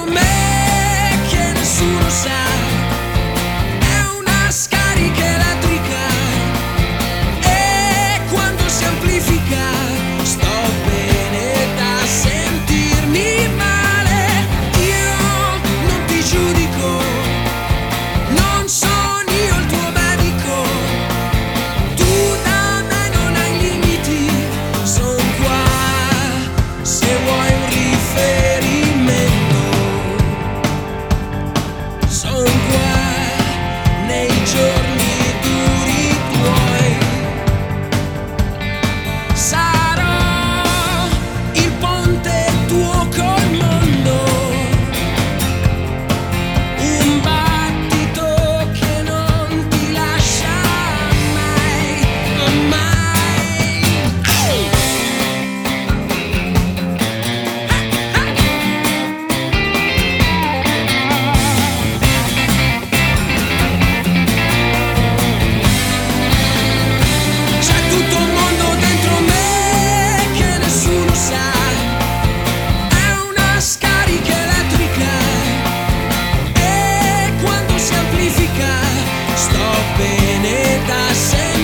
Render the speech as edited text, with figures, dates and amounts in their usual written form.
me che nessuno sa, è una scarica elettrica e quando si amplifica sto bene da sentirmi male. Io non ti giudico, non sono io il tuo medico, tu da me non hai limiti, son qua se vuoi un riferimento, son qua nei giorni duri tuoi, sarò il ponte tuo col mondo, un battito che non ti lascia mai, mai. C'è tutto un mondo dentro me che nessuno sa, è una scarica elettrica e quando si amplifica sto bene da sempre.